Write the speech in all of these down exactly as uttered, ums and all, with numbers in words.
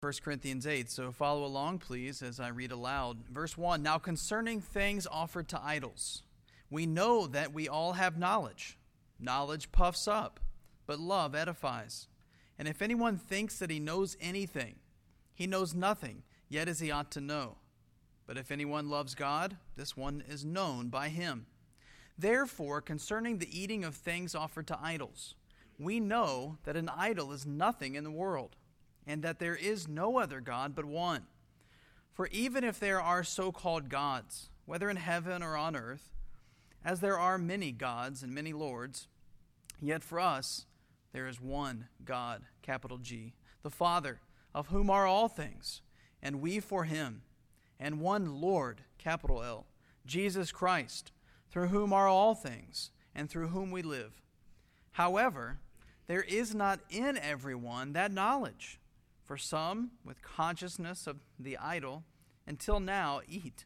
First Corinthians eight, so follow along, please, as I read aloud. Verse one, now concerning things offered to idols, we know that we all have knowledge. Knowledge puffs up, but love edifies. And if anyone thinks that he knows anything, he knows nothing, yet as he ought to know. But if anyone loves God, this one is known by him. Therefore, concerning the eating of things offered to idols, we know that an idol is nothing in the world, and that there is no other God but one. For even if there are so-called gods, whether in heaven or on earth, as there are many gods and many lords, yet for us there is one God, capital G, the Father, of whom are all things, and we for him, and one Lord, capital L, Jesus Christ, through whom are all things, and through whom we live. However, there is not in everyone that knowledge. For some, with consciousness of the idol, until now eat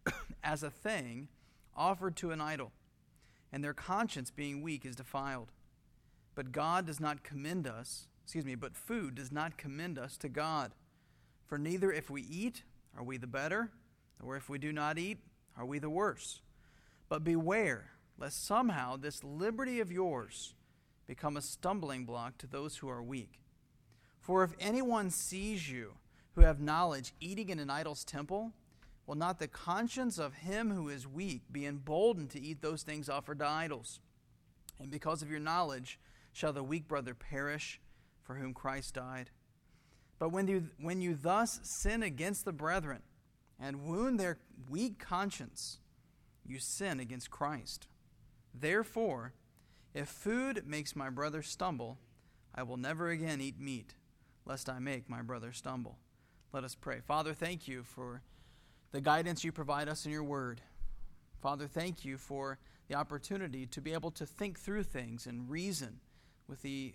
as a thing offered to an idol, and their conscience being weak is defiled. But God does not commend us, excuse me, but food does not commend us to God. For neither if we eat are we the better, or if we do not eat are we the worse. But beware, lest somehow this liberty of yours become a stumbling block to those who are weak. For if anyone sees you who have knowledge eating in an idol's temple, will not the conscience of him who is weak be emboldened to eat those things offered to idols? And because of your knowledge shall the weak brother perish, for whom Christ died. But when you, when you thus sin against the brethren and wound their weak conscience, you sin against Christ. Therefore, if food makes my brother stumble, I will never again eat meat, lest I make my brother stumble. Let us pray. Father, thank you for the guidance you provide us in your word. Father, thank you for the opportunity to be able to think through things and reason with the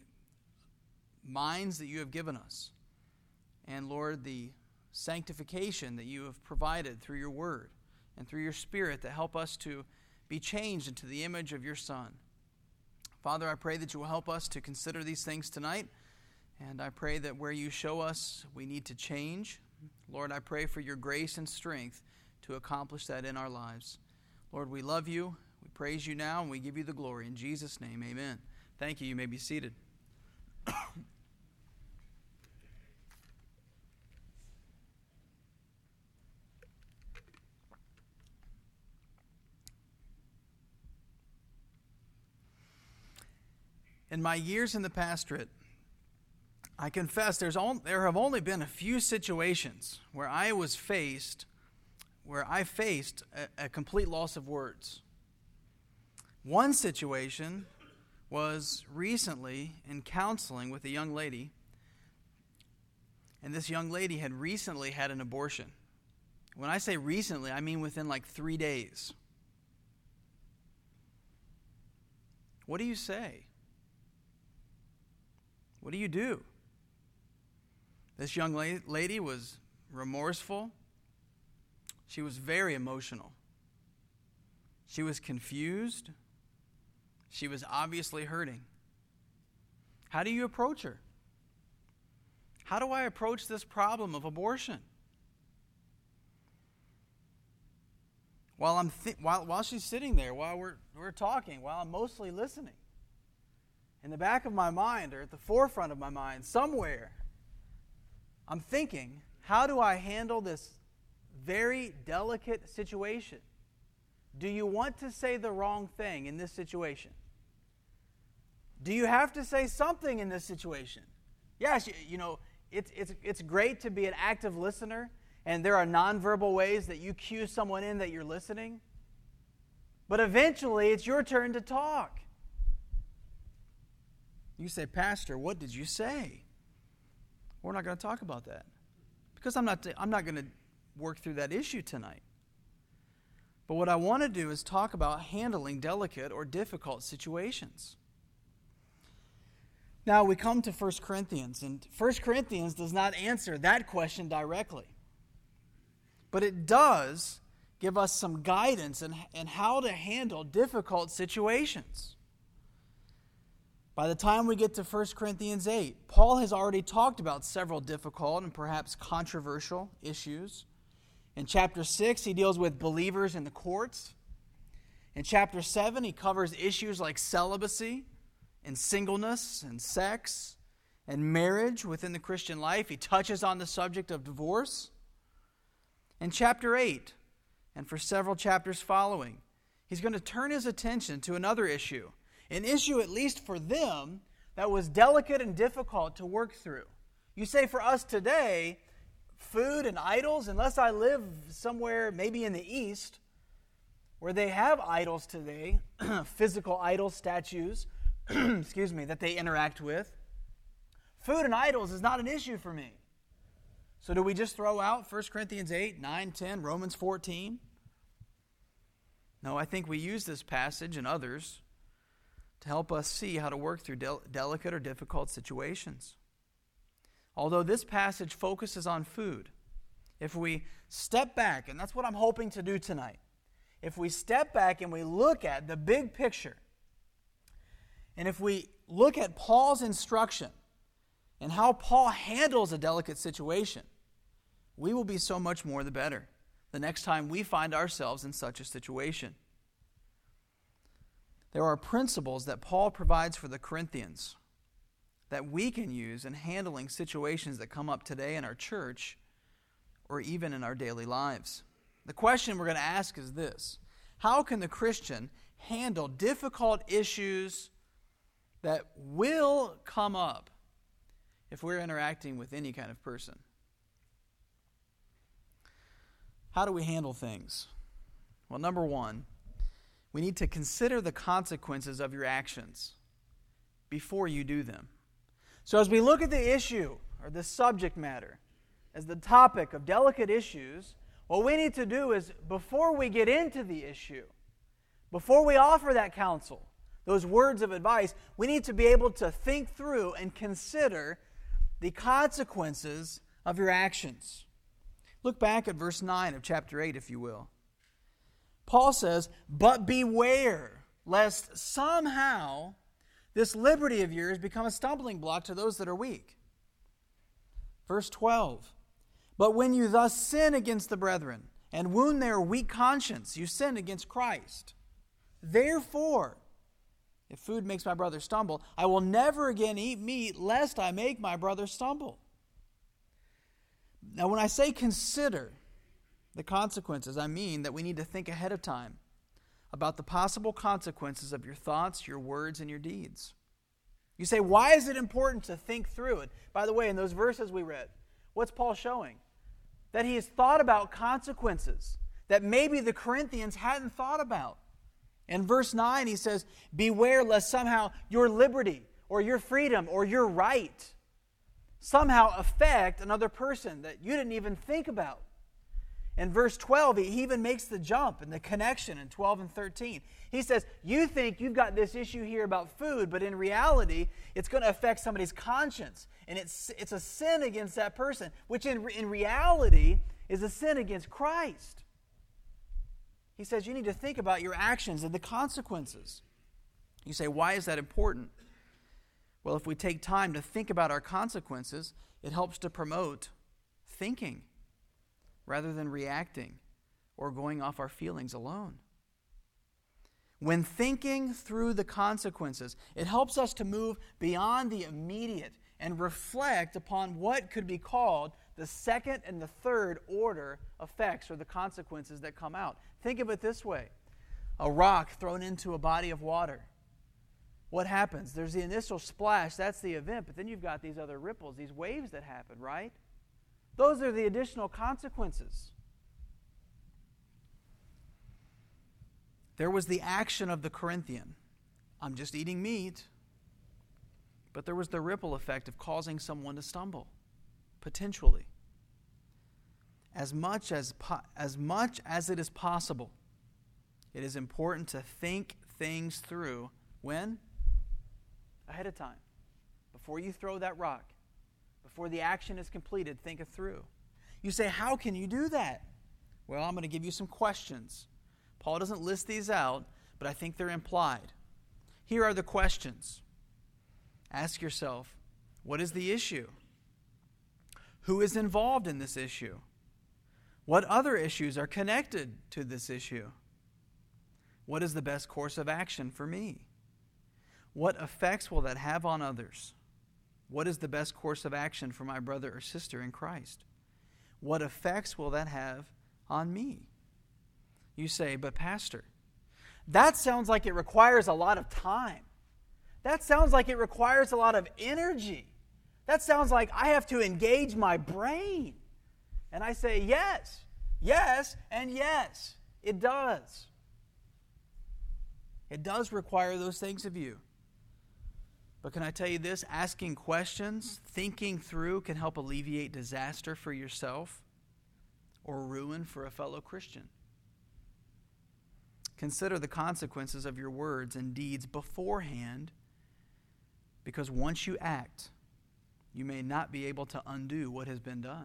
minds that you have given us. And Lord, the sanctification that you have provided through your word and through your Spirit to help us to be changed into the image of your Son. Father, I pray that you will help us to consider these things tonight. And I pray that where you show us we need to change, Lord, I pray for your grace and strength to accomplish that in our lives. Lord, we love you. We praise you now, and we give you the glory. In Jesus' name, amen. Thank you. You may be seated. In my years in the pastorate, I confess there's on, there have only been a few situations where I was faced, where I faced a, a complete loss of words. One situation was recently in counseling with a young lady, and this young lady had recently had an abortion. When I say recently, I mean within like three days. What do you say? What do you do? This young lady was remorseful. She was very emotional. She was confused. She was obviously hurting. How do you approach her? How do I approach this problem of abortion? While I'm th- while while she's sitting there, while we're we're talking, while I'm mostly listening, in the back of my mind or at the forefront of my mind, somewhere, I'm thinking, how do I handle this very delicate situation? Do you want to say the wrong thing in this situation? Do you have to say something in this situation? Yes, you, you know, it's, it's, it's great to be an active listener, and there are nonverbal ways that you cue someone in that you're listening. But eventually, it's your turn to talk. You say, Pastor, what did you say? We're not going to talk about that because I'm not, I'm not going to work through that issue tonight. But what I want to do is talk about handling delicate or difficult situations. Now we come to First Corinthians, and First Corinthians does not answer that question directly. But it does give us some guidance in, in how to handle difficult situations. By the time we get to First Corinthians eight, Paul has already talked about several difficult and perhaps controversial issues. In chapter six, he deals with believers in the courts. In chapter seven, he covers issues like celibacy and singleness and sex and marriage within the Christian life. He touches on the subject of divorce. In chapter eight, and for several chapters following, he's going to turn his attention to another issue. An issue, at least for them, that was delicate and difficult to work through. You say for us today, food and idols, unless I live somewhere maybe in the East, where they have idols today, physical idols, statues, excuse me, that they interact with, food and idols is not an issue for me. So do we just throw out First Corinthians eight, nine, ten, Romans fourteen? No, I think we use this passage and others to help us see how to work through del- delicate or difficult situations. Although this passage focuses on food, if we step back, and that's what I'm hoping to do tonight, if we step back and we look at the big picture, and if we look at Paul's instruction and how Paul handles a delicate situation, we will be so much more the better the next time we find ourselves in such a situation. There are principles that Paul provides for the Corinthians that we can use in handling situations that come up today in our church or even in our daily lives. The question we're going to ask is this: how can the Christian handle difficult issues that will come up if we're interacting with any kind of person? How do we handle things? Well, number one, we need to consider the consequences of your actions before you do them. So as we look at the issue or the subject matter as the topic of delicate issues, what we need to do is, before we get into the issue, before we offer that counsel, those words of advice, we need to be able to think through and consider the consequences of your actions. Look back at verse nine of chapter eight, if you will. Paul says, "But beware, lest somehow this liberty of yours become a stumbling block to those that are weak." Verse twelve, "But when you thus sin against the brethren and wound their weak conscience, you sin against Christ. Therefore, if food makes my brother stumble, I will never again eat meat, lest I make my brother stumble." Now, when I say consider the consequences, I mean that we need to think ahead of time about the possible consequences of your thoughts, your words, and your deeds. You say, why is it important to think through it? By the way, in those verses we read, what's Paul showing? That he has thought about consequences that maybe the Corinthians hadn't thought about. In verse nine, he says, "Beware lest somehow your liberty or your freedom or your right somehow affect another person that you didn't even think about." In verse twelve, he even makes the jump and the connection in twelve and thirteen. He says, you think you've got this issue here about food, but in reality, it's going to affect somebody's conscience. And it's it's a sin against that person, which in, in reality is a sin against Christ. He says you need to think about your actions and the consequences. You say, why is that important? Well, if we take time to think about our consequences, it helps to promote thinking rather than reacting or going off our feelings alone. When thinking through the consequences, it helps us to move beyond the immediate and reflect upon what could be called the second and the third order effects or the consequences that come out. Think of it this way. A rock thrown into a body of water. What happens? There's the initial splash, that's the event, but then you've got these other ripples, these waves that happen, right? Those are the additional consequences. There was the action of the Corinthian. I'm just eating meat. But there was the ripple effect of causing someone to stumble, potentially. As much as, po- as much as it is possible, it is important to think things through. When? Ahead of time. Before you throw that rock. Before the action is completed, think it through. You say, how can you do that? Well, I'm going to give you some questions. Paul doesn't list these out, but I think they're implied. Here are the questions. Ask yourself, what is the issue? Who is involved in this issue? What other issues are connected to this issue? What is the best course of action for me? What effects will that have on others? What is the best course of action for my brother or sister in Christ? What effects will that have on me? You say, but Pastor, that sounds like it requires a lot of time. That sounds like it requires a lot of energy. That sounds like I have to engage my brain. And I say, yes, yes, and yes, it does. It does require those things of you. But can I tell you this? Asking questions, thinking through can help alleviate disaster for yourself or ruin for a fellow Christian. Consider the consequences of your words and deeds beforehand, because once you act, you may not be able to undo what has been done.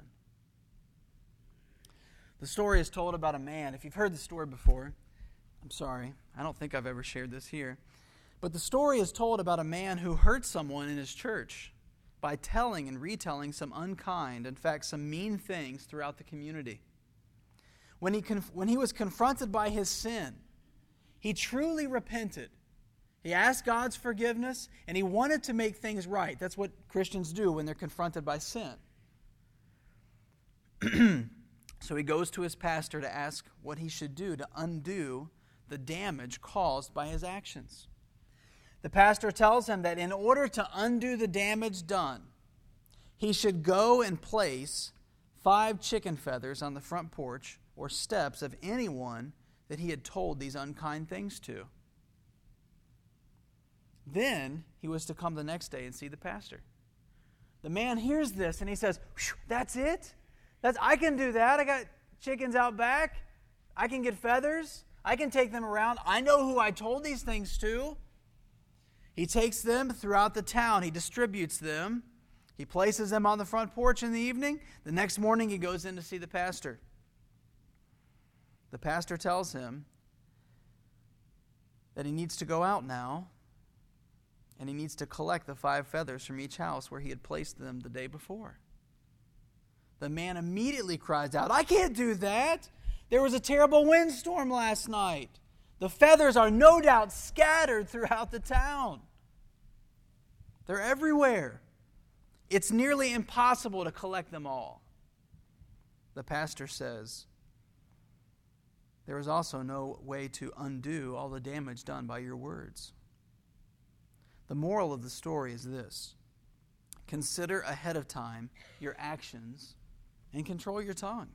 The story is told about a man. If you've heard the story before, I'm sorry, I don't think I've ever shared this here. But the story is told about a man who hurt someone in his church by telling and retelling some unkind, in fact, some mean things throughout the community. When he, conf- when he was confronted by his sin, he truly repented. He asked God's forgiveness, and he wanted to make things right. That's what Christians do when they're confronted by sin. So he goes to his pastor to ask what he should do to undo the damage caused by his actions. The pastor tells him that in order to undo the damage done, he should go and place five chicken feathers on the front porch or steps of anyone that he had told these unkind things to. Then he was to come the next day and see the pastor. The man hears this and he says, that's it? That's I can do that. I got chickens out back. I can get feathers. I can take them around. I know who I told these things to. He takes them throughout the town. He distributes them. He places them on the front porch in the evening. The next morning he goes in to see the pastor. The pastor tells him that he needs to go out now and he needs to collect the five feathers from each house where he had placed them the day before. The man immediately cries out, I can't do that. There was a terrible windstorm last night. The feathers are no doubt scattered throughout the town. They're everywhere. It's nearly impossible to collect them all. The pastor says, there is also no way to undo all the damage done by your words. The moral of the story is this: consider ahead of time your actions and control your tongue.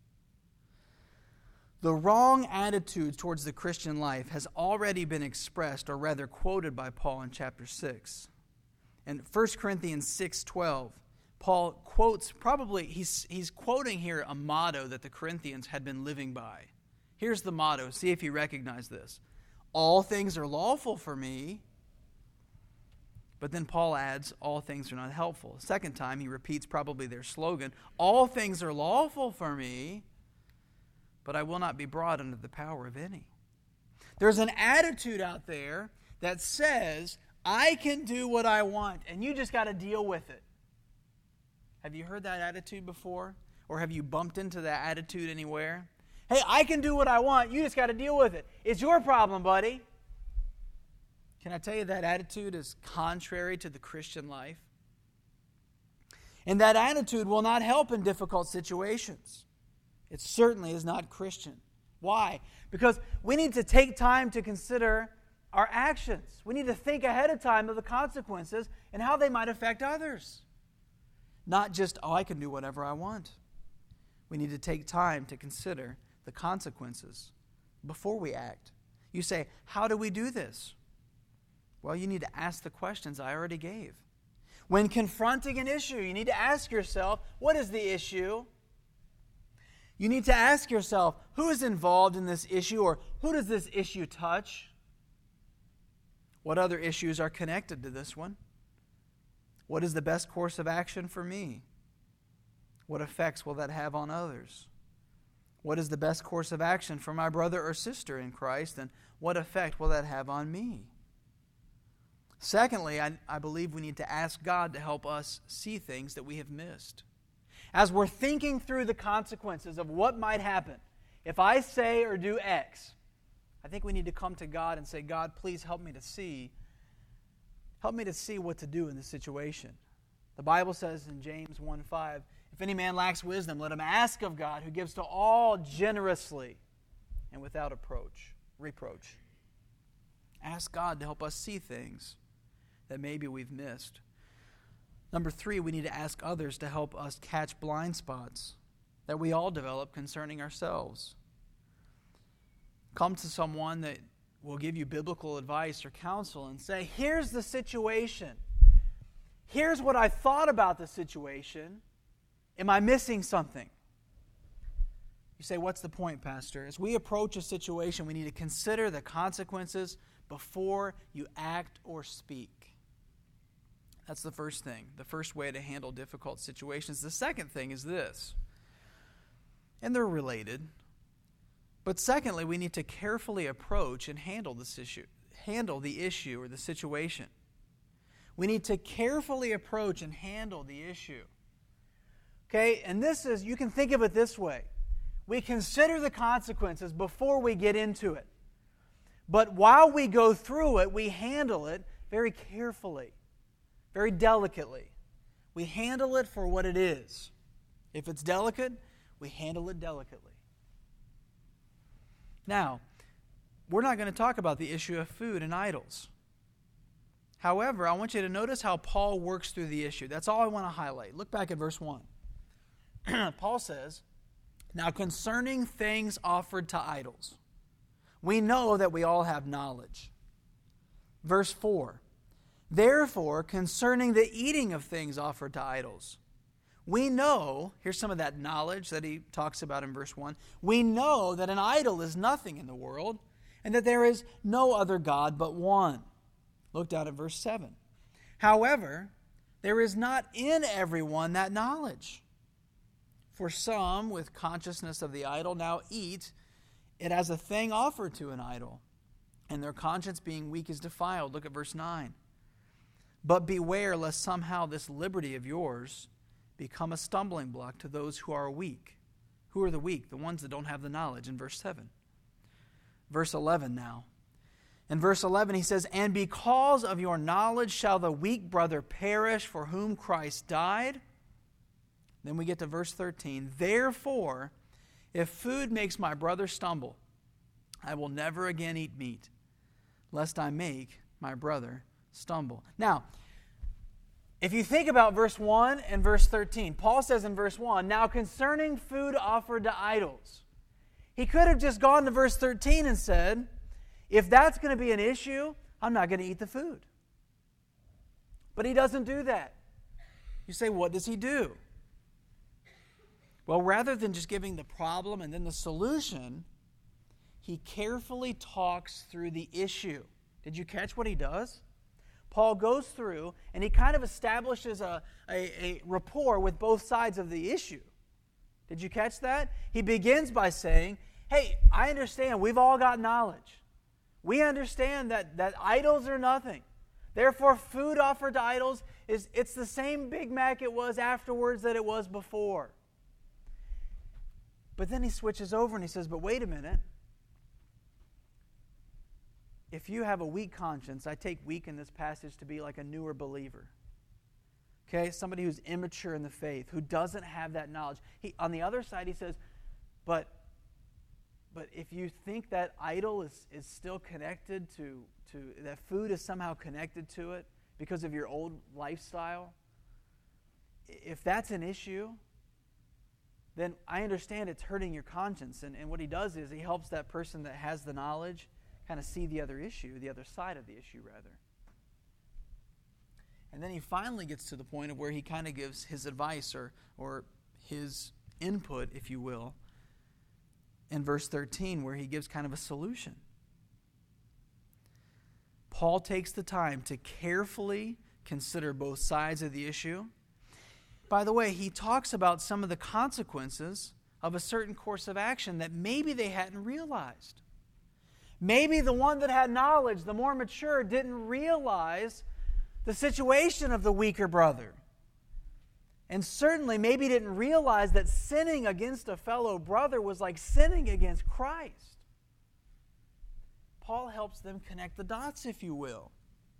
The wrong attitude towards the Christian life has already been expressed, or rather quoted by Paul in chapter six. In First Corinthians six twelve, Paul quotes, probably, he's, he's quoting here a motto that the Corinthians had been living by. Here's the motto. See if you recognize this. All things are lawful for me. But then Paul adds, all things are not helpful. The second time, he repeats probably their slogan, all things are lawful for me, but I will not be brought under the power of any. There's an attitude out there that says, I can do what I want, and you just got to deal with it. Have you heard that attitude before? Or have you bumped into that attitude anywhere? Hey, I can do what I want, you just got to deal with it. It's your problem, buddy. Can I tell you that attitude is contrary to the Christian life? And that attitude will not help in difficult situations. It certainly is not Christian. Why? Because we need to take time to consider our actions. We need to think ahead of time of the consequences and how they might affect others. Not just, oh, I can do whatever I want. We need to take time to consider the consequences before we act. You say, how do we do this? Well, you need to ask the questions I already gave. When confronting an issue, you need to ask yourself, what is the issue? You need to ask yourself, who is involved in this issue, or who does this issue touch? What other issues are connected to this one? What is the best course of action for me? What effects will that have on others? What is the best course of action for my brother or sister in Christ, and what effect will that have on me? Secondly, I, I believe we need to ask God to help us see things that we have missed. As we're thinking through the consequences of what might happen if I say or do X, I think we need to come to God and say, God, please help me to see, help me to see what to do in this situation. The Bible says in James one five, if any man lacks wisdom, let him ask of God, who gives to all generously and without approach, reproach. Ask God to help us see things that maybe we've missed. Number three, we need to ask others to help us catch blind spots that we all develop concerning ourselves. Come to someone that will give you biblical advice or counsel and say, here's the situation. Here's what I thought about the situation. Am I missing something? You say, what's the point, Pastor? As we approach a situation, we need to consider the consequences before you act or speak. That's the first thing, the first way to handle difficult situations. The second thing is this, and they're related. But secondly, we need to carefully approach and handle this issue, handle the issue or the situation. We need to carefully approach and handle the issue. Okay, and this is, you can think of it this way. We consider the consequences before we get into it. But while we go through it, we handle it very carefully, very delicately. We handle it for what it is. If it's delicate, we handle it delicately. Now, we're not going to talk about the issue of food and idols. However, I want you to notice how Paul works through the issue. That's all I want to highlight. Look back at verse one. Paul says, now concerning things offered to idols, we know that we all have knowledge. Verse four, therefore, concerning the eating of things offered to idols, we know, here's some of that knowledge that he talks about in verse one, we know that an idol is nothing in the world, and that there is no other God but one. Look down at verse seven. However, there is not in everyone that knowledge. For some, with consciousness of the idol, now eat it as a thing offered to an idol, and their conscience being weak is defiled. Look at verse nine. But beware lest somehow this liberty of yours become a stumbling block to those who are weak. Who are the weak? The ones that don't have the knowledge, in verse seven. Verse eleven now. In verse eleven he says, and because of your knowledge shall the weak brother perish for whom Christ died. Then we get to verse thirteen. Therefore, if food makes my brother stumble, I will never again eat meat, lest I make my brother stumble. Now, if you think about verse one and verse thirteen, Paul says in verse one, now concerning food offered to idols. He could have just gone to verse thirteen and said, if that's going to be an issue, I'm not going to eat the food. But he doesn't do that. You say, what does he do? Well, rather than just giving the problem and then the solution, he carefully talks through the issue. Did you catch what he does? Paul goes through and he kind of establishes a, a, a rapport with both sides of the issue. Did you catch that? He begins by saying, hey, I understand we've all got knowledge. We understand that, that idols are nothing. Therefore, food offered to idols, is it's the same Big Mac it was afterwards that it was before. But then he switches over and he says, but wait a minute. If you have a weak conscience, I take weak in this passage to be like a newer believer. Okay, somebody who's immature in the faith, who doesn't have that knowledge. He, on the other side, he says, but, but if you think that idol is, is still connected to, to, that food is somehow connected to it because of your old lifestyle, if that's an issue, then I understand it's hurting your conscience. And, and what he does is he helps that person that has the knowledge kind of see the other issue, the other side of the issue, rather. And then he finally gets to the point of where he kind of gives his advice or, or his input, if you will, in verse thirteen, where he gives kind of a solution. Paul takes the time to carefully consider both sides of the issue. By the way, he talks about some of the consequences of a certain course of action that maybe they hadn't realized. Maybe the one that had knowledge, the more mature, didn't realize the situation of the weaker brother. And certainly maybe didn't realize that sinning against a fellow brother was like sinning against Christ. Paul helps them connect the dots, if you will.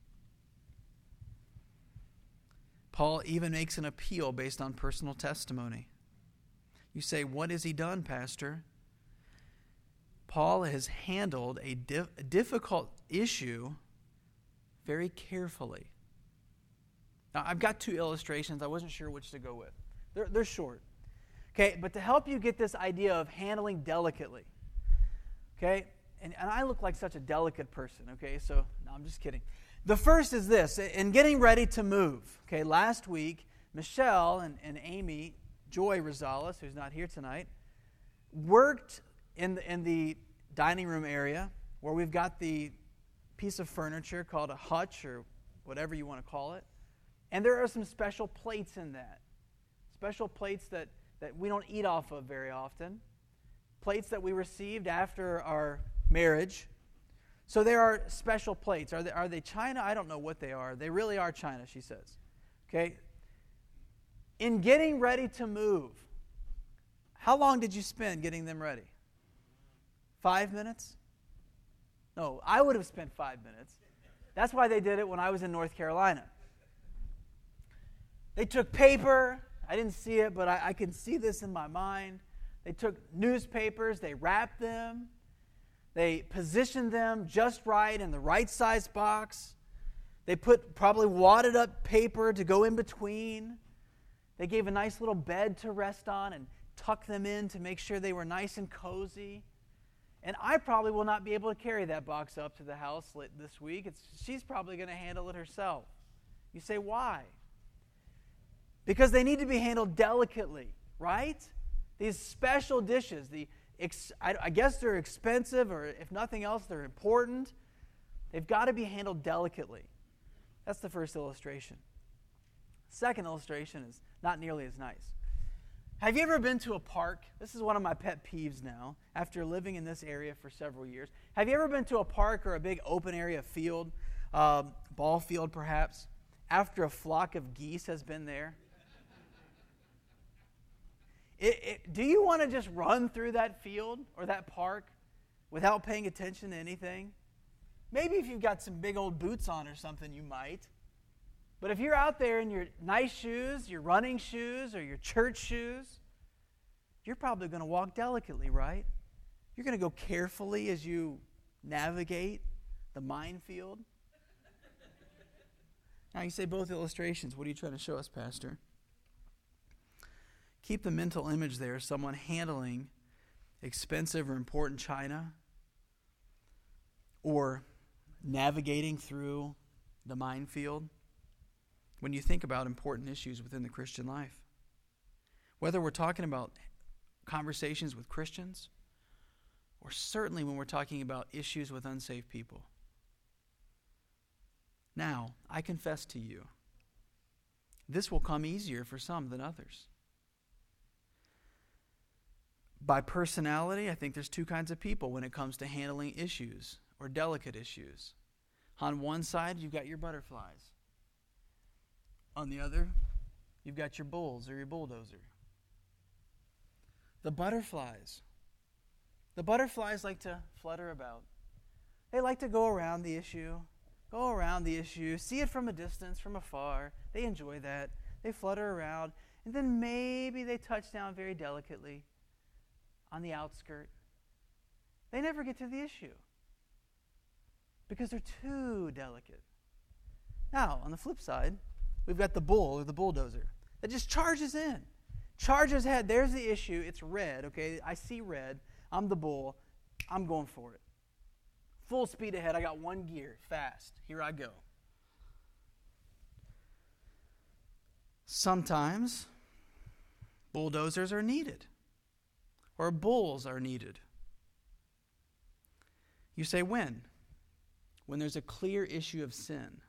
Paul even makes an appeal based on personal testimony. You say, what has he done, Pastor? Paul has handled a, dif- a difficult issue very carefully. Now, I've got two illustrations. I wasn't sure which to go with. They're, they're short. Okay, but to help you get this idea of handling delicately, okay, and, and I look like such a delicate person, okay, so no, I'm just kidding. The first is this, in getting ready to move. Okay, last week, Michelle and, and Amy, Joy Rosales, who's not here tonight, worked in the, in the dining room area where we've got the piece of furniture called a hutch or whatever you want to call it. And there are some special plates in that. Special plates that, that we don't eat off of very often. Plates that we received after our marriage. So there are special plates. Are they, are they China? I don't know what they are. They really are China, she says. Okay? In getting ready to move, how long did you spend getting them ready? Five minutes? No, I would have spent five minutes. That's why they did it when I was in North Carolina. They took paper. I didn't see it, but I, I can see this in my mind. They took newspapers. They wrapped them. They positioned them just right in the right size box. They put probably wadded up paper to go in between. They gave a nice little bed to rest on and tucked them in to make sure they were nice and cozy. And I probably will not be able to carry that box up to the house this week. It's, she's probably going to handle it herself. You say, why? Because they need to be handled delicately, right? These special dishes, the ex, I, I guess they're expensive, or if nothing else, they're important. They've got to be handled delicately. That's the first illustration. Second illustration is not nearly as nice. Have you ever been to a park? This is one of my pet peeves now, after living in this area for several years. Have you ever been to a park or a big open area field, um, ball field perhaps, after a flock of geese has been there? It, it, do you want to just run through that field or that park without paying attention to anything? Maybe if you've got some big old boots on or something, you might. But if you're out there in your nice shoes, your running shoes, or your church shoes, you're probably going to walk delicately, right? You're going to go carefully as you navigate the minefield. Now you say both illustrations. What are you trying to show us, Pastor? Keep the mental image there, someone handling expensive or important china, or navigating through the minefield when you think about important issues within the Christian life. Whether we're talking about conversations with Christians, or certainly when we're talking about issues with unsaved people. Now, I confess to you, this will come easier for some than others. By personality, I think there's two kinds of people when it comes to handling issues or delicate issues. On one side, you've got your butterflies. On the other, you've got your bulls or your bulldozer. The butterflies. The butterflies like to flutter about. They like to go around the issue, go around the issue, see it from a distance, from afar. They enjoy that. They flutter around, and then maybe they touch down very delicately on the outskirt. They never get to the issue because they're too delicate. Now, on the flip side, we've got the bull or the bulldozer that just charges in. Charges ahead. There's the issue. It's red, okay? I see red. I'm the bull. I'm going for it. Full speed ahead. I got one gear. Fast. Here I go. Sometimes bulldozers are needed, or bulls are needed. You say when? When there's a clear issue of sin.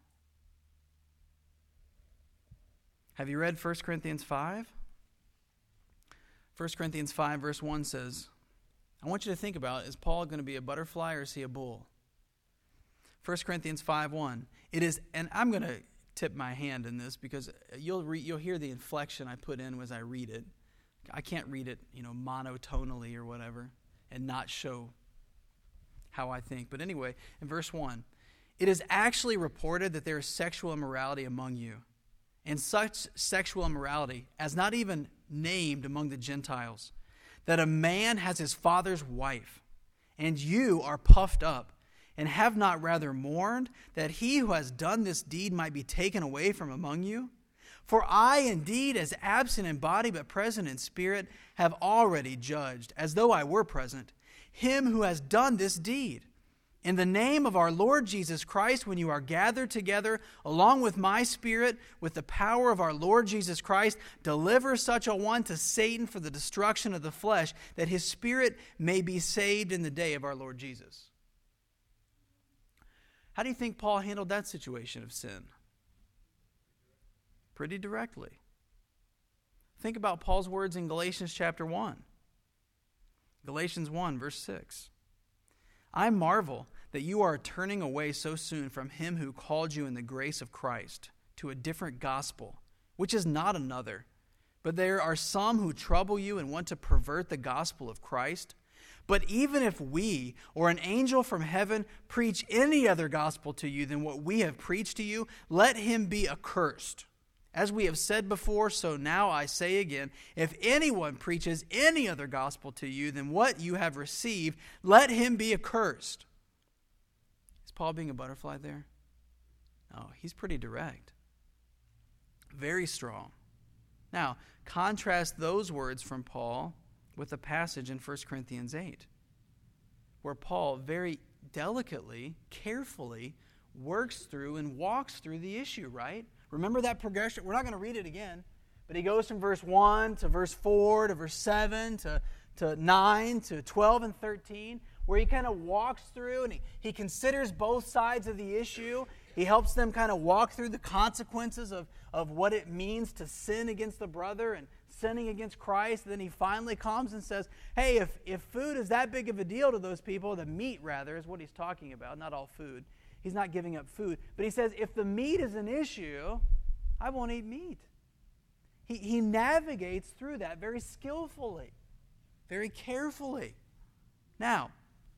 Have you read First Corinthians five? First Corinthians five verse one says, I want you to think about, is Paul going to be a butterfly or is he a bull? First Corinthians five one. It is, and I'm going to tip my hand in this because you'll re- you'll hear the inflection I put in as I read it. I can't read it, you know, monotonally or whatever and not show how I think. But anyway, in verse one, it is actually reported that there is sexual immorality among you, and such sexual immorality as not even named among the Gentiles, that a man has his father's wife, and you are puffed up, and have not rather mourned that he who has done this deed might be taken away from among you? For I indeed, as absent in body but present in spirit, have already judged, as though I were present, him who has done this deed. In the name of our Lord Jesus Christ, when you are gathered together, along with my spirit, with the power of our Lord Jesus Christ, deliver such a one to Satan for the destruction of the flesh, that his spirit may be saved in the day of our Lord Jesus. How do you think Paul handled that situation of sin? Pretty directly. Think about Paul's words in Galatians chapter one. Galatians one, verse six. I marvel that you are turning away so soon from him who called you in the grace of Christ to a different gospel, which is not another. But there are some who trouble you and want to pervert the gospel of Christ. But even if we or an angel from heaven preach any other gospel to you than what we have preached to you, let him be accursed. As we have said before, so now I say again, if anyone preaches any other gospel to you than what you have received, let him be accursed. Is Paul being a butterfly there? No, he's pretty direct. Very strong. Now, contrast those words from Paul with a passage in First Corinthians eight, where Paul very delicately, carefully works through and walks through the issue, right? Remember that progression? We're not going to read it again, but he goes from verse one to verse four to verse seven to, to nine to twelve and thirteen, where he kind of walks through and he, he considers both sides of the issue. He helps them kind of walk through the consequences of, of what it means to sin against the brother and sinning against Christ. And then he finally comes and says, hey, if, if food is that big of a deal to those people, the meat rather is what he's talking about, not all food. He's not giving up food. But he says, if the meat is an issue, I won't eat meat. He, he navigates through that very skillfully, very carefully. Now,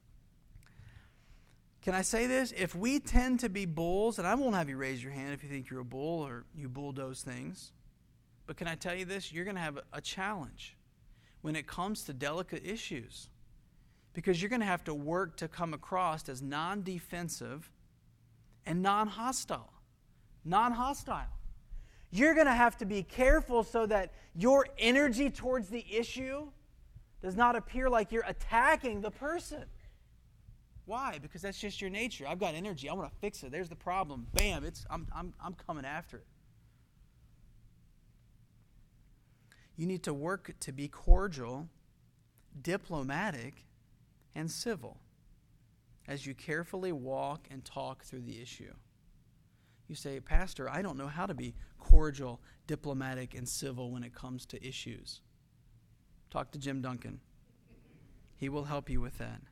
can I say this? If we tend to be bulls, and I won't have you raise your hand if you think you're a bull or you bulldoze things, but can I tell you this? You're going to have a challenge when it comes to delicate issues, because you're going to have to work to come across as non-defensive and non-hostile. Non-hostile. You're going to have to be careful so that your energy towards the issue does not appear like you're attacking the person. Why? Because that's just your nature. I've got energy. I want to fix it. There's the problem. Bam, it's I'm I'm I'm coming after it. You need to work to be cordial, diplomatic, and civil as you carefully walk and talk through the issue. You say, Pastor, I don't know how to be cordial, diplomatic, and civil when it comes to issues. Talk to Jim Duncan. He will help you with that.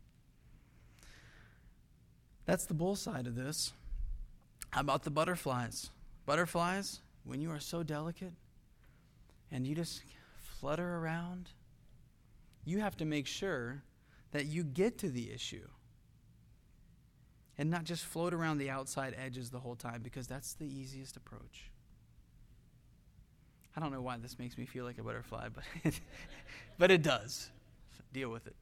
That's the bull side of this. How about the butterflies? Butterflies, when you are so delicate and you just flutter around, you have to make sure that you get to the issue and not just float around the outside edges the whole time, because that's the easiest approach. I don't know why this makes me feel like a butterfly, but it, but it does. So deal with it.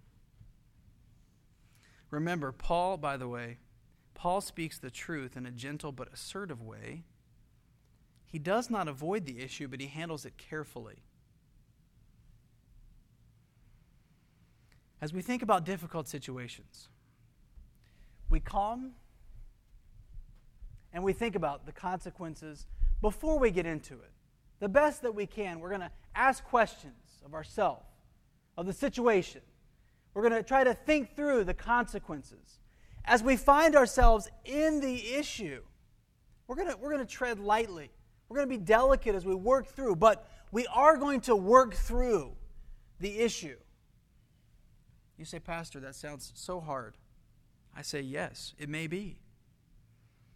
Remember, Paul, by the way, Paul speaks the truth in a gentle but assertive way. He does not avoid the issue, but he handles it carefully. As we think about difficult situations, we come and we think about the consequences before we get into it. The best that we can, we're going to ask questions of ourselves, of the situation. We're going to try to think through the consequences. As we find ourselves in the issue, we're going to, we're going to tread lightly. We're going to be delicate as we work through, but we are going to work through the issue. You say, Pastor, that sounds so hard. I say, yes, it may be.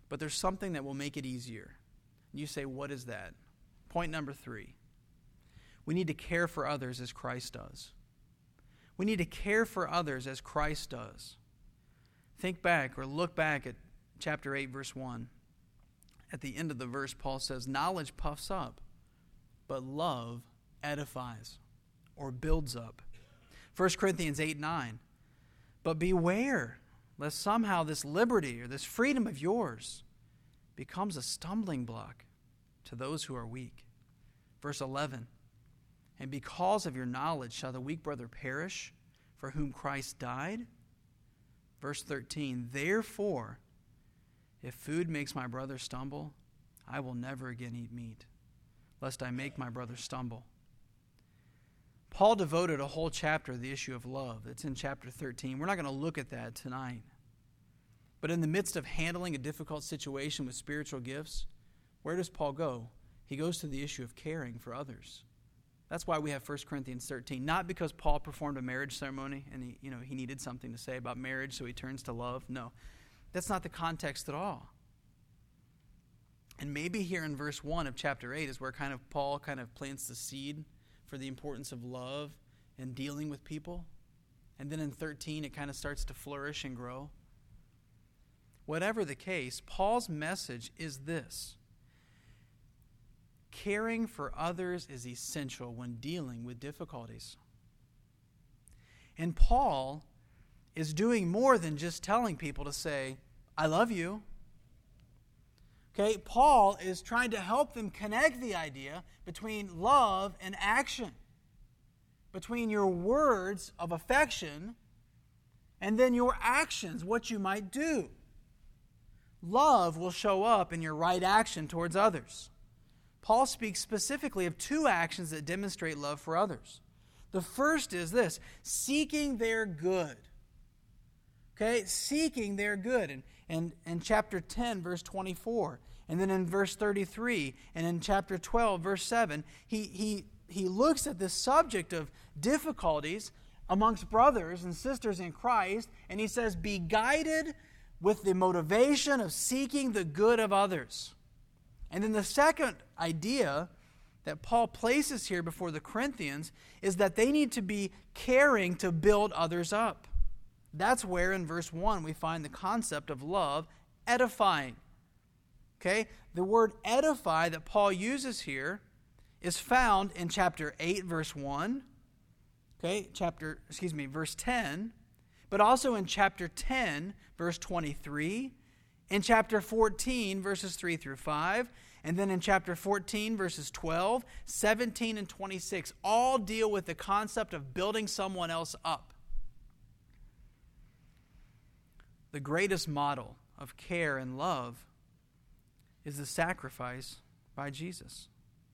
But there's something that will make it easier. You say, what is that? Point number three. We need to care for others as Christ does. We need to care for others as Christ does. Think back or look back at chapter eight, verse one. At the end of the verse, Paul says, knowledge puffs up, but love edifies or builds up. First Corinthians eight, nine. But beware, lest somehow this liberty or this freedom of yours becomes a stumbling block to those who are weak. Verse eleven. And because of your knowledge shall the weak brother perish, for whom Christ died? Verse thirteen. Therefore, if food makes my brother stumble, I will never again eat meat, lest I make my brother stumble. Paul devoted a whole chapter to the issue of love. It's in chapter thirteen. We're not going to look at that tonight. But in the midst of handling a difficult situation with spiritual gifts, where does Paul go? He goes to the issue of caring for others. That's why we have First Corinthians thirteen. Not because Paul performed a marriage ceremony and he, you know, he needed something to say about marriage, so he turns to love. No, that's not the context at all. And maybe here in verse one of chapter eight is where kind of Paul kind of plants the seed for the importance of love and dealing with people. And then in thirteen, it kind of starts to flourish and grow. Whatever the case, Paul's message is this. Caring for others is essential when dealing with difficulties. And Paul is doing more than just telling people to say, I love you. Okay, Paul is trying to help them connect the idea between love and action, between your words of affection and then your actions, what you might do. Love will show up in your right action towards others. Paul speaks specifically of two actions that demonstrate love for others. The first is this, seeking their good. Okay, seeking their good. And and in chapter ten, verse twenty-four, and then in verse thirty-three, and in chapter twelve, verse seven, he he he looks at this subject of difficulties amongst brothers and sisters in Christ, and he says, be guided with the motivation of seeking the good of others. And then the second idea that Paul places here before the Corinthians is that they need to be caring to build others up. That's where in verse one we find the concept of love edifying. Okay? The word edify that Paul uses here is found in chapter eight, verse one. Okay? Chapter, excuse me, verse ten. But also in chapter ten, verse twenty-three. In chapter fourteen, verses three through five, and then in chapter fourteen, verses twelve, seventeen, and twenty-six, all deal with the concept of building someone else up. The greatest model of care and love is the sacrifice by Jesus.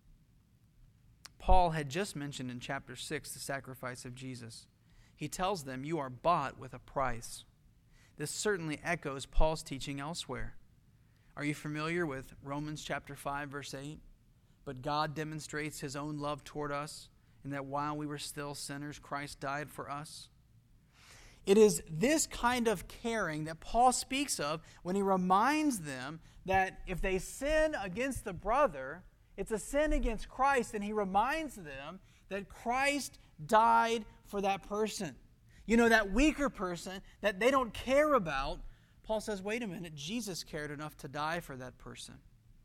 Paul had just mentioned in chapter six the sacrifice of Jesus. He tells them, you are bought with a price. This certainly echoes Paul's teaching elsewhere. Are you familiar with Romans chapter five, verse eight? But God demonstrates his own love toward us, in that while we were still sinners, Christ died for us. It is this kind of caring that Paul speaks of when he reminds them that if they sin against the brother, it's a sin against Christ, and he reminds them that Christ died for that person. You know, that weaker person that they don't care about. Paul says, wait a minute, Jesus cared enough to die for that person.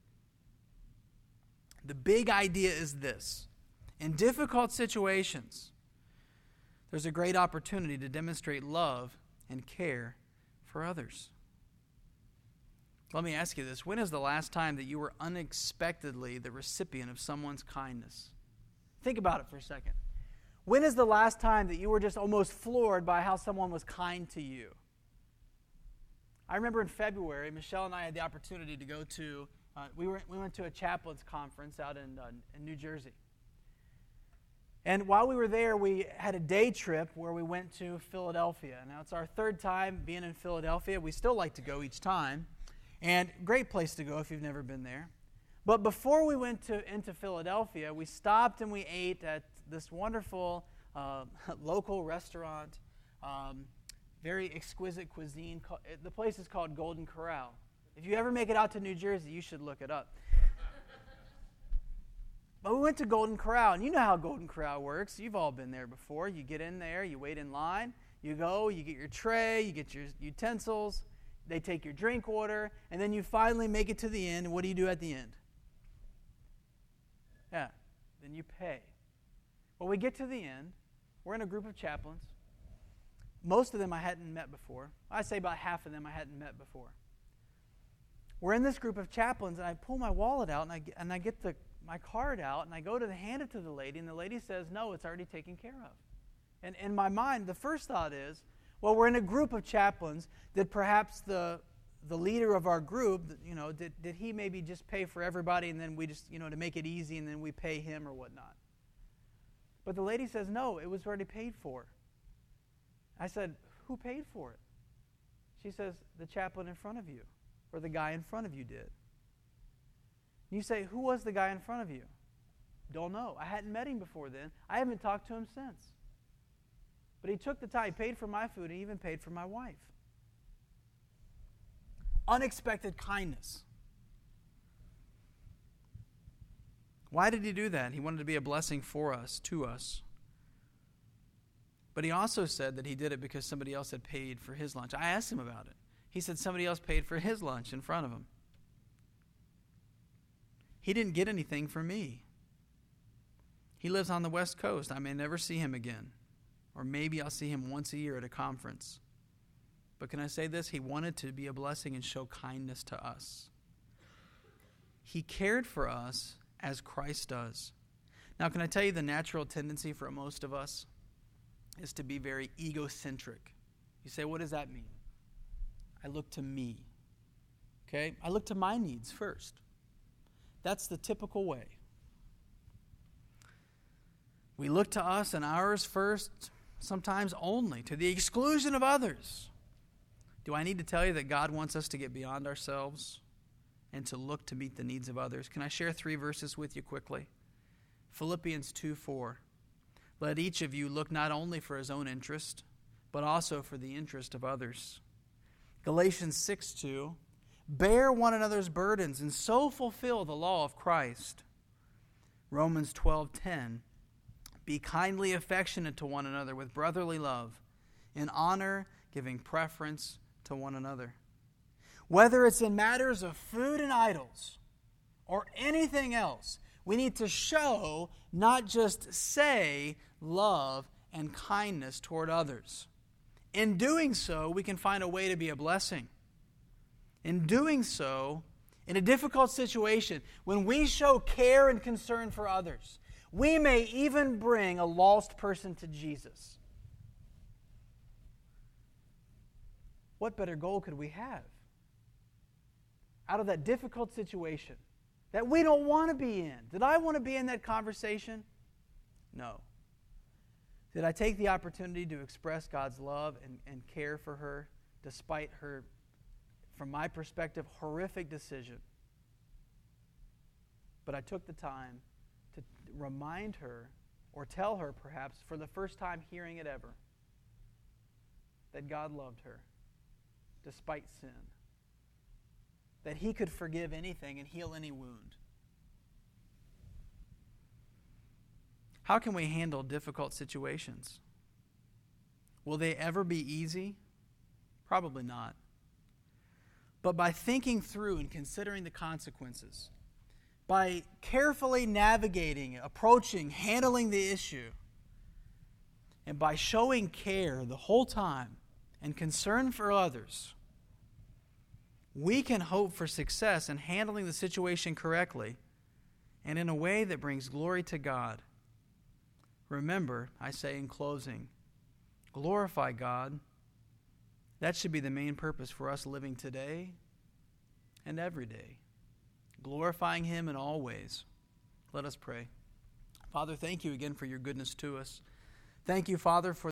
The big idea is this. In difficult situations, there's a great opportunity to demonstrate love and care for others. Let me ask you this. When is the last time that you were unexpectedly the recipient of someone's kindness? Think about it for a second. When is the last time that you were just almost floored by how someone was kind to you? I remember in February, Michelle and I had the opportunity to go to, uh, we, were, we went to a chaplain's conference out in, uh, in New Jersey. And while we were there, we had a day trip where we went to Philadelphia. Now, it's our third time being in Philadelphia. We still like to go each time. And great place to go if you've never been there. But before we went to into Philadelphia, we stopped and we ate at this wonderful uh, local restaurant, um, very exquisite cuisine. The place is called Golden Corral. If you ever make it out to New Jersey, you should look it up. But we went to Golden Corral, and you know how Golden Corral works. You've all been there before. You get in there, you wait in line, you go, you get your tray, you get your utensils, they take your drink order, and then you finally make it to the end, and what do you do at the end? Yeah, then you pay. Well, we get to the end. We're in a group of chaplains. Most of them I hadn't met before. I say about half of them I hadn't met before. We're in this group of chaplains, and I pull my wallet out, and I, and I get the my card out, and I go to the, hand it to the lady, and the lady says, no, it's already taken care of. And in my mind, the first thought is, well, we're in a group of chaplains. Did perhaps the the leader of our group, you know, did, did he maybe just pay for everybody, and then we just, you know, to make it easy, and then we pay him or whatnot? But the lady says, no, it was already paid for. I said, who paid for it? She says, the chaplain in front of you, or the guy in front of you did. You say, who was the guy in front of you? Don't know. I hadn't met him before then. I haven't talked to him since. But he took the time. He paid for my food, and he even paid for my wife. Unexpected kindness. Why did he do that? He wanted to be a blessing for us, to us. But he also said that he did it because somebody else had paid for his lunch. I asked him about it. He said somebody else paid for his lunch in front of him. He didn't get anything from me. He lives on the West Coast. I may never see him again. Or maybe I'll see him once a year at a conference. But can I say this? He wanted to be a blessing and show kindness to us. He cared for us as Christ does. Now, can I tell you the natural tendency for most of us is to be very egocentric. You say, what does that mean? I look to me. Okay? I look to my needs first. That's the typical way. We look to us and ours first, sometimes only, to the exclusion of others. Do I need to tell you that God wants us to get beyond ourselves and to look to meet the needs of others? Can I share three verses with you quickly? Philippians two four. Let each of you look not only for his own interest, but also for the interest of others. Galatians six two. Bear one another's burdens and so fulfill the law of Christ. Romans twelve ten. Be kindly affectionate to one another with brotherly love, in honor, giving preference to one another. Whether it's in matters of food and idols or anything else, we need to show, not just say, love and kindness toward others. In doing so, we can find a way to be a blessing. In doing so, in a difficult situation, when we show care and concern for others, we may even bring a lost person to Jesus. What better goal could we have? Out of that difficult situation that we don't want to be in. Did I want to be in that conversation? No. Did I take the opportunity to express God's love and, and care for her despite her, from my perspective, horrific decision? But I took the time to remind her, or tell her perhaps, for the first time hearing it ever, that God loved her despite sin. That He could forgive anything and heal any wound. How can we handle difficult situations? Will they ever be easy? Probably not. But by thinking through and considering the consequences, by carefully navigating, approaching, handling the issue, and by showing care the whole time and concern for others, we can hope for success in handling the situation correctly and in a way that brings glory to God. Remember, I say in closing, glorify God. That should be the main purpose for us living today and every day. Glorifying Him in all ways. Let us pray. Father, thank you again for your goodness to us. Thank you, Father, for